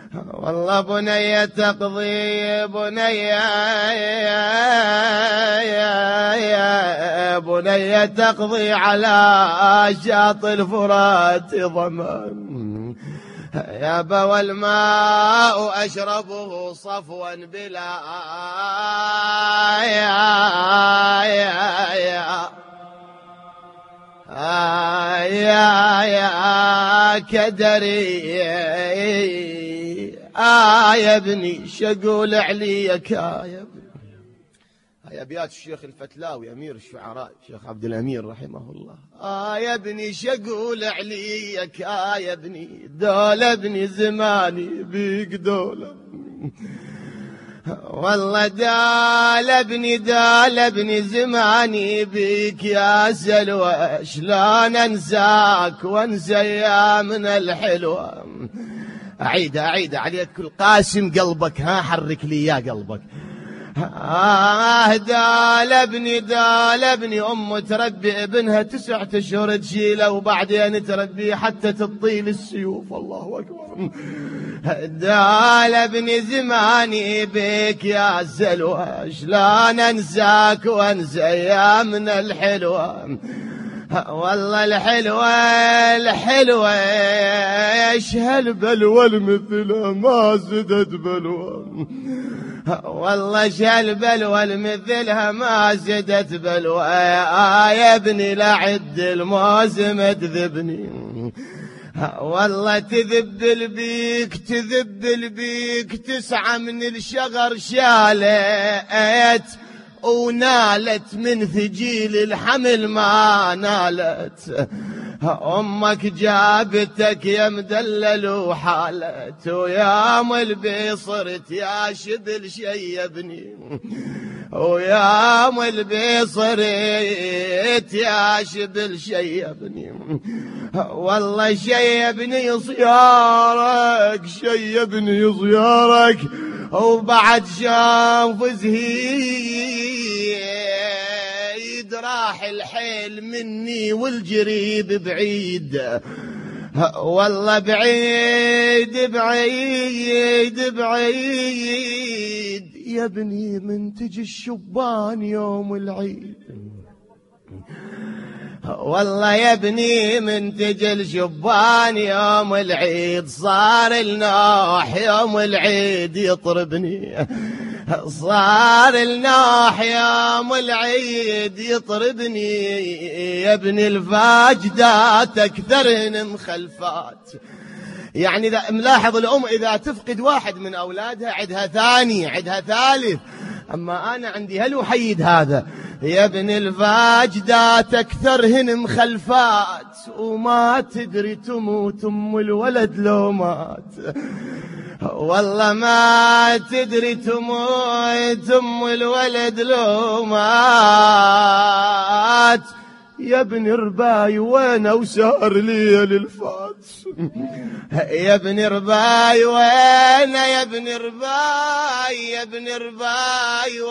والله بني تقضي بني تقضي على شاطئ الفرات ظمأ يابا والماء أشربه صفوا بلا يا كدري يا ابني شقول عليك يا ابني. هاي أبيات الشيخ الفتلاوي أمير الشعراء الشيخ عبد الأمير رحمه الله. يا ابني شقول عليك يا ابني دول ابني زماني بيك دول والله دال ابني زماني بيك يا سلوى شلون انساك وانسى ايامنا الحلوة. اعيد عليك القاسم قلبك حرك لي يا قلبك. دال ابني أم تربي ابنها 9 أشهر تشيله وبعدين تربيه حتى تطيل السيوف. الله أكبر. دال ابني زماني بك يا سلوى شلون انساك وانسى ايامنا الحلوة. والله الحلوة ايش هالبلوى المثلها ما زدت بلوى. والله شالبلوى المثلها ما زدت بلوى. يا ابني لا عد الموسم تذبني. والله تذب البيك 9 من الشغر شالت ونالت من ثجيل الحمل ما نالت. أمك جابتك يا مدلل وحالت ويا ملبي صرت يا شبل شيبني ويا ملبي صرت يا شبل شيبني. والله شيبني صيارك وبعد شاف زهيد راح الحيل مني والجريب بعيد. والله بعيد يا ابني من تجي الشبان يوم العيد. والله يا ابني من تجي الشبان يوم العيد صار النوح يوم العيد يطربني. صار النوح يوم العيد يطربني. يا ابن الفاجدات أكثرن مخلفات. يعني إذا ملاحظ الأم إذا تفقد واحد من أولادها عدها ثاني عدها ثالث. أما أنا عندي هالوحيد هذا. يا ابن الفاجدات أكثرهن مخلفات وما تدري تموت أم الولد لو مات. والله ما تدري تموت أم الولد لو مات. يا ابن رباي وانا وسهر ليل الفات. يا ابن رباي وانا يا ابن رباي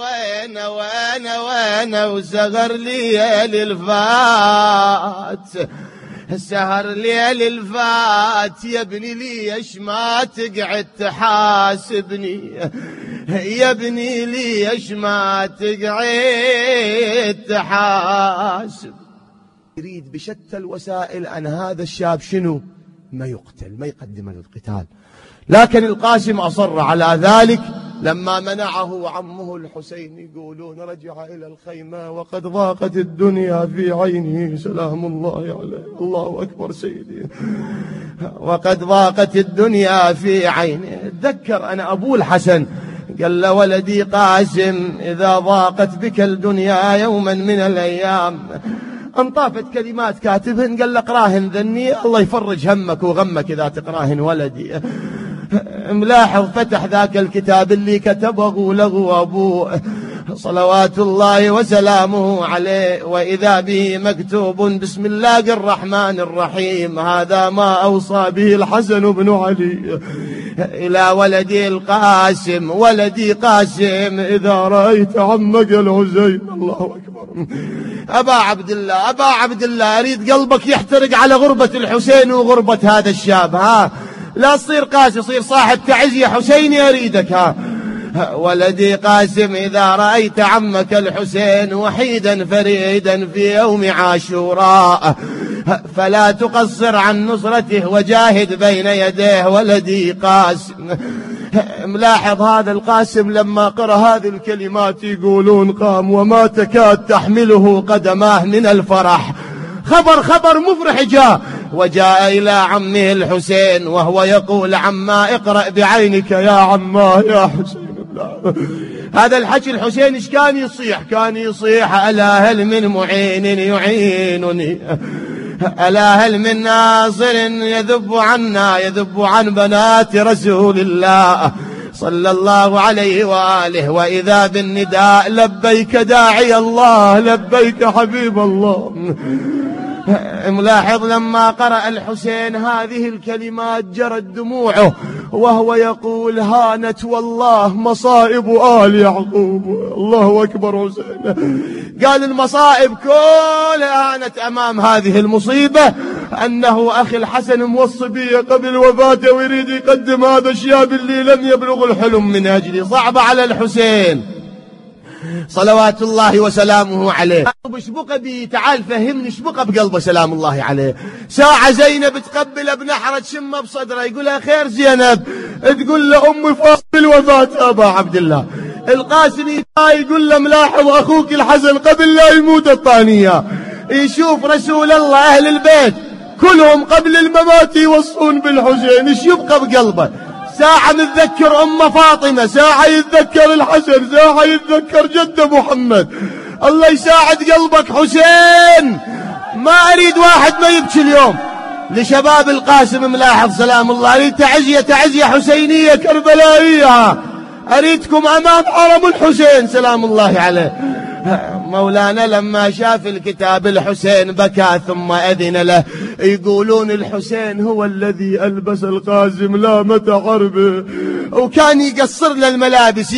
وانا وسهر ليل الفات. سهر ليل الفات يا ابني ليش ما تقعد تحاسبني. يا ابني ليش ما تقعد تحاسب. يريد بشتى الوسائل أن هذا الشاب شنو ما يقتل ما يقدم للقتال. لكن القاسم أصر على ذلك. لما منعه عمه الحسين يقولون رجع إلى الخيمة وقد ضاقت الدنيا في عينه سلام الله عليه. الله أكبر سيدي. وقد ضاقت الدنيا في عينه. تذكر أنا أبو الحسن قال له ولدي قاسم إذا ضاقت بك الدنيا يوما من الأيام. انطافت كلمات كاتبهن قال له اقراهن ذني الله يفرج همك وغمك إذا تقراهن ولدي. ملاحظ فتح ذاك الكتاب اللي كتبه له أبوه صلوات الله وسلامه عليه وإذا به مكتوب بسم الله الرحمن الرحيم هذا ما أوصى به الحسن بن علي إلى ولدي القاسم ولدي قاسم إذا رأيت عمك الحسين. الله أكبر. أبا عبد الله أريد قلبك يحترق على غربة الحسين وغربة هذا الشاب. لا تصير قاسي، صير صاحب تعزية. حسيني أريدك ها ولدي قاسم، إذا رأيت عمك الحسين وحيدا فريدا في يوم عاشوراء فلا تقصر عن نصرته وجاهد بين يديه. ولدي قاسم. ملاحظ هذا القاسم لما قرأ هذه الكلمات يقولون قام وما تكاد تحمله قدماه من الفرح. خبر مفرح جاء، وجاء إلى عمه الحسين وهو يقول عما اقرأ بعينك يا عماه يا حسين. هذا الحكي الحسين ايش كان يصيح ألا هل من معين يعينني، ألا هل من ناصر يذب عنا يذب عن بنات رسول الله صلى الله عليه وآله. وإذا بالنداء لبيك داعي الله لبيك حبيب الله. ملاحظ لما قرأ الحسين هذه الكلمات جرت دموعه وهو يقول هانت والله مصائب آل يعقوب. الله أكبر حسين. قال المصائب كلها هانت أمام هذه المصيبة، أنه أخي الحسن موصي بي قبل وفاته ويريد يقدم هذا الشاب اللي لم يبلغ الحلم من أجلي. صعب على الحسين صلوات الله وسلامه عليه. شبقه بي، تعال فهمني شبقه بقلبه سلام الله عليه. ساعة زينب تقبل ابن أحرج شمه بصدره يقولها خير زينب، تقول له أمي فاضل وفاة أبا عبد الله. القاسم يقول له ملاحظ أخوك الحسن قبل لا يموت الطانية يشوف رسول الله أهل البيت كلهم قبل الممات يوصون بالحسين. ايش يبقى بقلبه؟ ساعة نتذكر أم فاطمة، ساعة يتذكر الحسن، ساعة يتذكر جد محمد. الله يساعد قلبك حسين. ما أريد واحد ما يبكي اليوم لشباب القاسم. ملاحظ سلام الله، أريد تعزية حسينية كربلائية، أريدكم أمام حرم الحسين سلام الله عليه. مولانا لما شاف الكتاب الحسين بكى ثم أذن له. يقولون الحسين هو الذي ألبس القاسم لامة حربه، وكان يقصر للملابس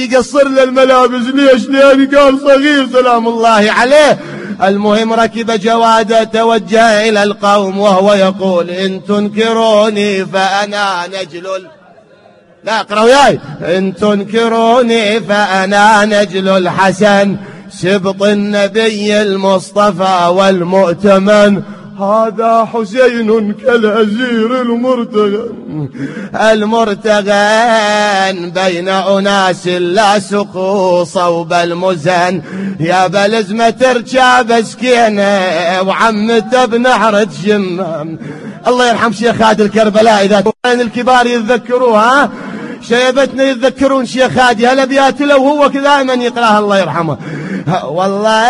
ليش؟ لأن كان صغير سلام الله عليه. المهم ركب جواده توجه إلى القوم وهو يقول إن تنكروني فأنا نجل لا اقرأوا وياي. إن تنكروني فأنا نجل الحسن سبط النبي المصطفى والمؤتمن. هذا حسين كالأزير المرتغن بين أناس لا سقوا صوب المزن. يا بلزمة ترجع سكينة وعمته بنحر تشمم. الله يرحم شيخ هادي الكربلاء، إذا الكبار يتذكروها شيبتنا يتذكرون شيخ هادي هالأبيات لو هو دائما يقراها الله يرحمه. والله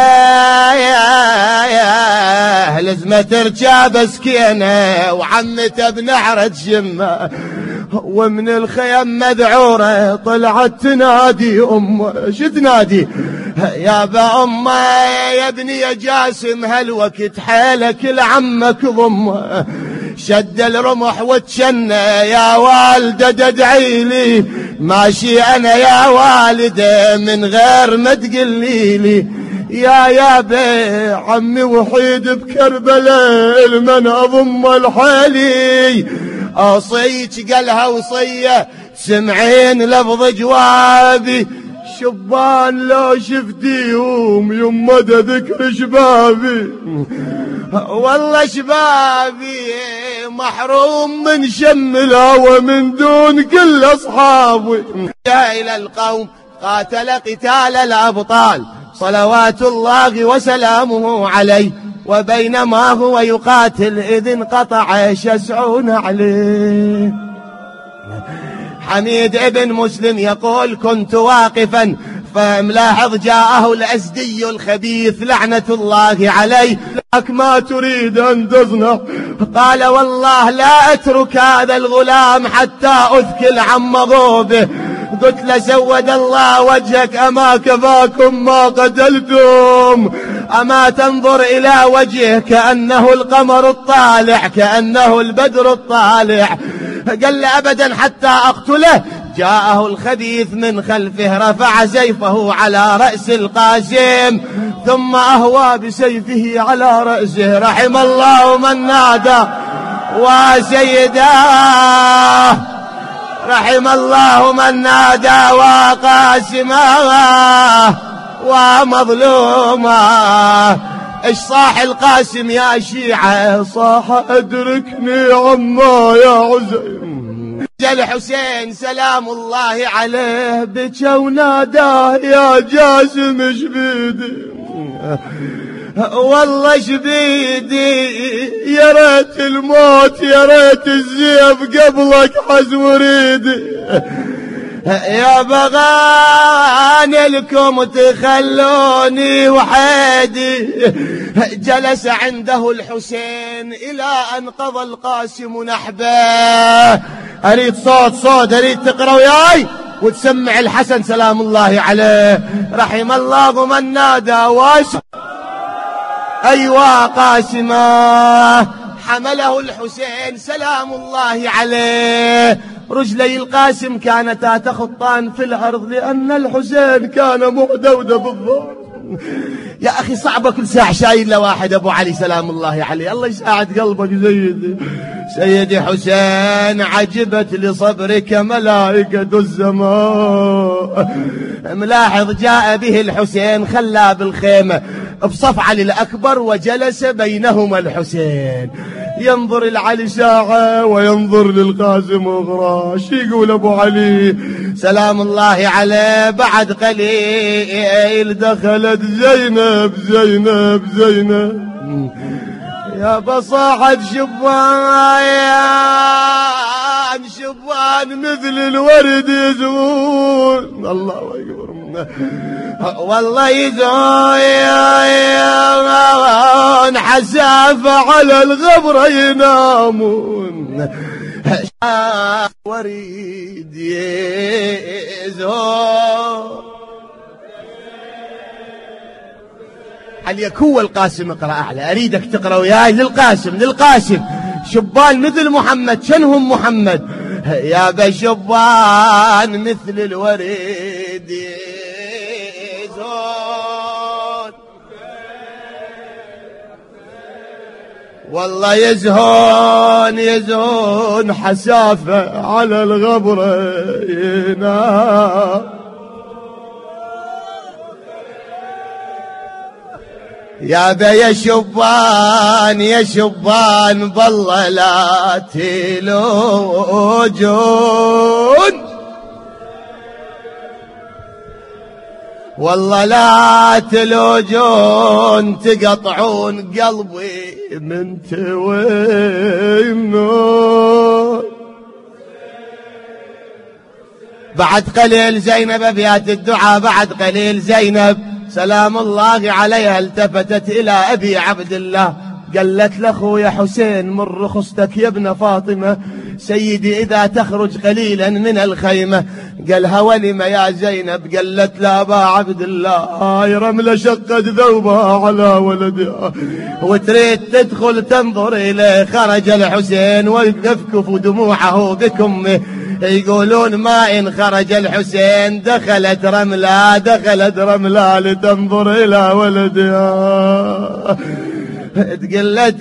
يا لزمة ترجع سكينة وعمته بنحر تشمه. ومن الخيم مذعورة طلعت تنادي شو تنادي؟ يا با أمه يا ابني يا جاسم هالوقت حيلك لعمك ضمه. شد الرمح وتشنى يا والدة تدعي لي، ماشي أنا يا والدة من غير ما تقلي لي. يا بي عمي وحيد بكربلاء المن أضم الحالي. أوصيك قالها وصية سمعين لفظ جوابي. شبان لا شفتيهم يما ذكر شبابي، والله شبابي محروم من شم الهوى من دون كل أصحابي. جاء إلى القوم قاتل قتال الأبطال صلوات الله وسلامه عليه. وبينما هو يقاتل إذ انقطع شسعون عليه. حميد ابن مسلم يقول كنت واقفا فملاحظ جاءه الأزدي الخبيث لعنة الله عليه. لك ما تريد أن تصنع؟ قال والله لا أترك هذا الغلام حتى أثكل عن مغوبه. قلت له سود الله وجهك أما كفاكم ما قتلتم؟ أما تنظر إلى وجهه كأنه القمر الطالع كأنه البدر الطالع؟ قال له أبدا حتى أقتله. جاءه الخبيث من خلفه رفع سيفه على رأس القاسم ثم أهوى بسيفه على رأسه. رحم الله من نادى وسيداه، رحم الله من نادى وقاسماه ومظلوماه. ايش صاح القاسم يا شيعة؟ صاح ادركني عما يا عزيم. الحسين سلام الله عليه بكى وناداه يا جاسم ايش بيدي؟ والله ايش بيدي؟ يا ريت الموت يا ريت الزيف قبلك حز وريدي. يا بغاني لكم تخلوني وحيدي. جلس عنده الحسين إلى أن قضى القاسم نحبه. أريد صوت أريد تقرأ وياي وتسمع الحسن سلام الله عليه. رحم الله من نادى أيوا قاسمه. حمله الحسين سلام الله عليه. رجلي القاسم كانتا تخطان في الأرض لأن الحسين كان مهدود بالضرب. يا أخي صعبة كل ساعة شايل لواحد أبو علي سلام الله عليه. الله يساعد قلبك سيدي حسين. عجبت لصبرك ملائكة السماء. ملاحظ جاء به الحسين خلى بالخيمة بصف علي الأكبر وجلس بينهما الحسين. ينظر العلي ساعة وينظر للقاسم أخرى. شي يقول أبو علي سلام الله عليه؟ بعد قليل دخلت زينب يا بصاحة شبان مثل الورد يزهون. الله أكبر. والله يزهون حسافة على الغبرة ينامون. وريد يزهون. هل يكون القاسم؟ اقرأ أعلى. أريدك تقرأ وياي للقاسم. شبان مثل محمد. شنهم محمد؟ يا بشبان مثل الوريد يزهون. والله يزهون حسافة على الغبرة ينام. يا شبان بالله لا تلوجون. والله لا تلوجون تقطعون قلبي من توينون. بعد قليل زينب أبيات الدعاء. بعد قليل زينب سلام الله عليها التفتت إلى أبي عبد الله قالت له يا حسين من رخصتك يا ابن فاطمة سيدي إذا تخرج قليلا من الخيمة. قالها ولم يا زينب؟ قالت لا أبا عبد الله هاي رملة شقت ذوبها على ولدها وتريد تدخل تنظر إليه. خرج الحسين ويكفكف دموعه بكمه. يقولون ما إن خرج الحسين دخلت رملة لتنظر إلى ولدها. تقول له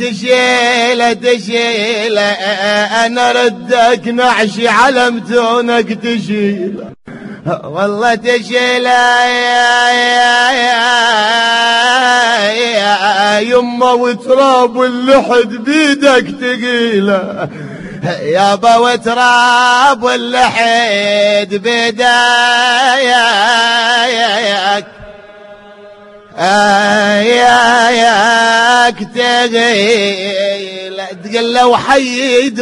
تشيله أنا ردك نعشي على متونك تشيله. والله تشيله يا يمه وتراب واللحد بيدك تقيله. يابا وتراب واللحد بيدك ياك تغيل. تقول له وحيد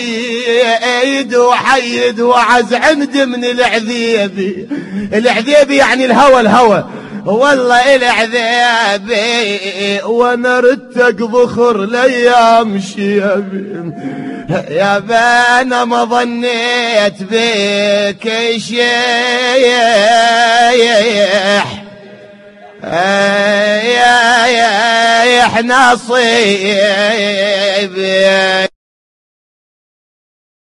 وعز عند من العذيبي يعني الهوى والله العذيبي. وانا ردتك ضخر الايام شيبي. يا انا ما ظنيت بك شيح يا نصيب